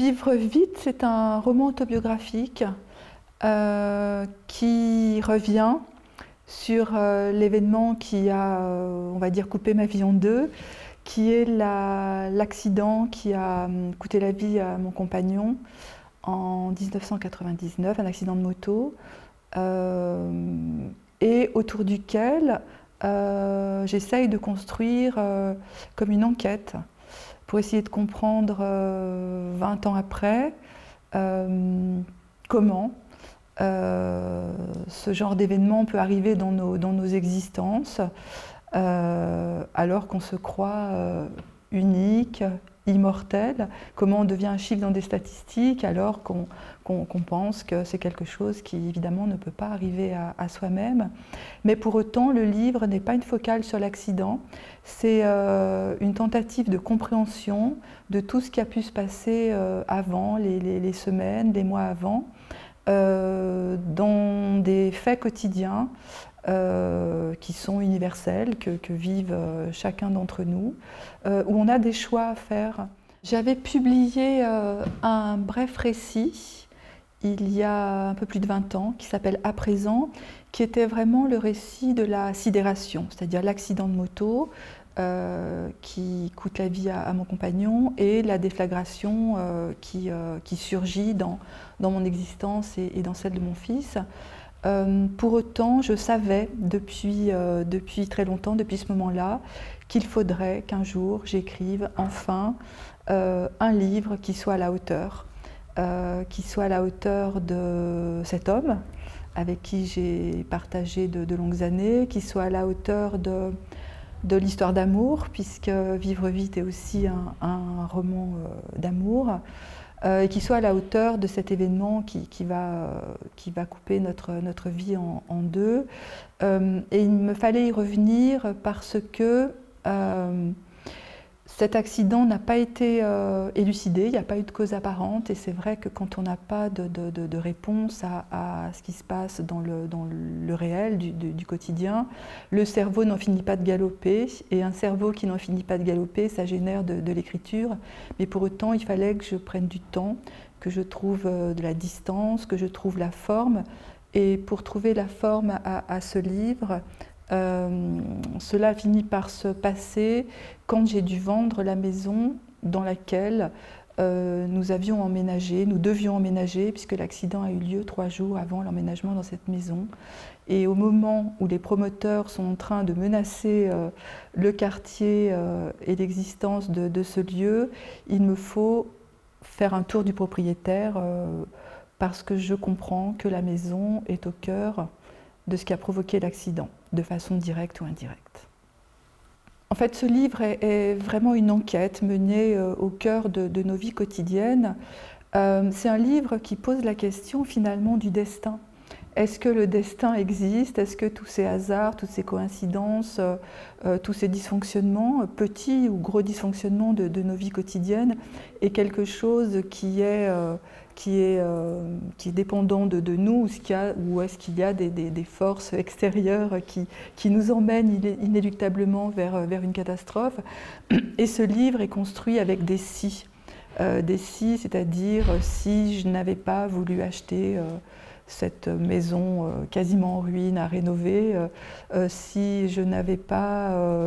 Vivre vite, c'est un roman autobiographique qui revient sur l'événement qui a, on va dire, coupé ma vie en deux, qui est l'accident qui a coûté la vie à mon compagnon en 1999, un accident de moto, et autour duquel j'essaye de construire comme une enquête pour essayer de comprendre 20 ans après comment ce genre d'événement peut arriver dans nos existences alors qu'on se croit unique, immortel, comment on devient un chiffre dans des statistiques alors qu'on pense que c'est quelque chose qui évidemment ne peut pas arriver à soi-même. Mais pour autant, le livre n'est pas une focale sur l'accident, c'est une tentative de compréhension de tout ce qui a pu se passer avant, les semaines, les mois avant, dans des faits quotidiens qui sont universels, que vivent chacun d'entre nous, où on a des choix à faire. J'avais publié un bref récit il y a un peu plus de 20 ans, qui s'appelle « À présent », qui était vraiment le récit de la sidération, c'est-à-dire l'accident de moto qui coûte la vie à mon compagnon et la déflagration qui surgit dans mon existence et dans celle de mon fils. Pour autant, je savais depuis très longtemps, depuis ce moment-là, qu'il faudrait qu'un jour j'écrive enfin un livre qui soit à la hauteur, de cet homme avec qui j'ai partagé de longues années, qui soit à la hauteur de l'histoire d'amour, puisque Vivre vite est aussi un roman d'amour, et qui soit à la hauteur de cet événement qui va couper notre vie en deux. Et il me fallait y revenir parce que cet accident n'a pas été élucidé, il n'y a pas eu de cause apparente, et c'est vrai que quand on n'a pas de réponse à ce qui se passe dans le réel du quotidien, le cerveau n'en finit pas de galoper, et un cerveau qui n'en finit pas de galoper, ça génère de l'écriture, mais pour autant il fallait que je prenne du temps, que je trouve de la distance, que je trouve la forme, et pour trouver la forme à ce livre, cela finit par se passer quand j'ai dû vendre la maison dans laquelle nous devions emménager, puisque l'accident a eu lieu 3 jours avant l'emménagement dans cette maison. Et au moment où les promoteurs sont en train de menacer le quartier et l'existence de ce lieu, il me faut faire un tour du propriétaire parce que je comprends que la maison est au cœur de ce qui a provoqué l'accident, de façon directe ou indirecte. En fait, ce livre est vraiment une enquête menée au cœur de nos vies quotidiennes. C'est un livre qui pose la question finalement du destin. Est-ce que le destin existe? Est-ce que tous ces hasards, toutes ces coïncidences, tous ces dysfonctionnements, petits ou gros dysfonctionnements de nos vies quotidiennes, est quelque chose qui est dépendant de nous, ou est-ce qu'il y a des forces extérieures qui nous emmènent inéluctablement vers une catastrophe? Et ce livre est construit avec des si. Des si, c'est-à-dire si je n'avais pas voulu acheter cette maison quasiment en ruine à rénover, si je n'avais pas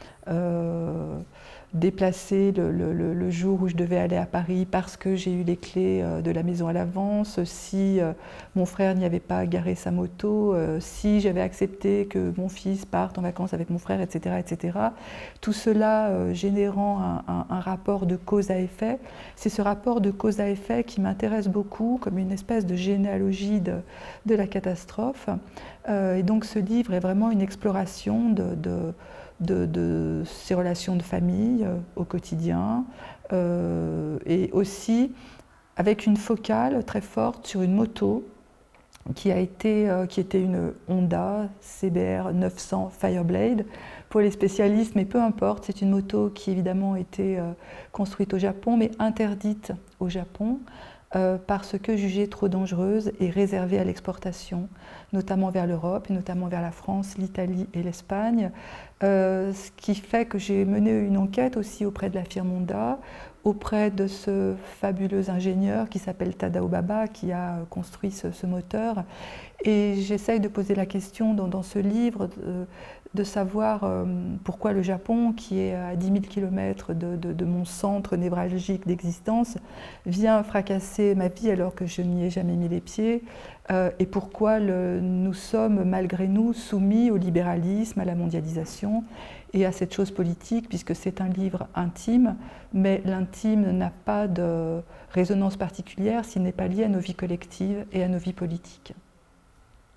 déplacé le jour où je devais aller à Paris parce que j'ai eu les clés de la maison à l'avance, si mon frère n'y avait pas garé sa moto, si j'avais accepté que mon fils parte en vacances avec mon frère, etc. etc. Tout cela générant un rapport de cause à effet. C'est ce rapport de cause à effet qui m'intéresse beaucoup comme une espèce de généalogie de la catastrophe. Et donc ce livre est vraiment une exploration de ces relations de famille au quotidien et aussi avec une focale très forte sur une moto qui était une Honda CBR 900 Fireblade pour les spécialistes, mais peu importe, c'est une moto qui évidemment a été construite au Japon mais interdite au Japon parce que jugée trop dangereuse et réservée à l'exportation, notamment vers l'Europe, et notamment vers la France, l'Italie et l'Espagne. Ce qui fait que j'ai mené une enquête aussi auprès de la firme Honda auprès de ce fabuleux ingénieur qui s'appelle Tadao Baba, qui a construit ce moteur. Et j'essaye de poser la question dans ce livre de savoir pourquoi le Japon, qui est à 10 000 km de mon centre névralgique d'existence, vient fracasser ma vie alors que je n'y ai jamais mis les pieds, et pourquoi nous sommes malgré nous soumis au libéralisme, à la mondialisation et à cette chose politique, puisque c'est un livre intime, mais l'intime n'a pas de résonance particulière s'il n'est pas lié à nos vies collectives et à nos vies politiques.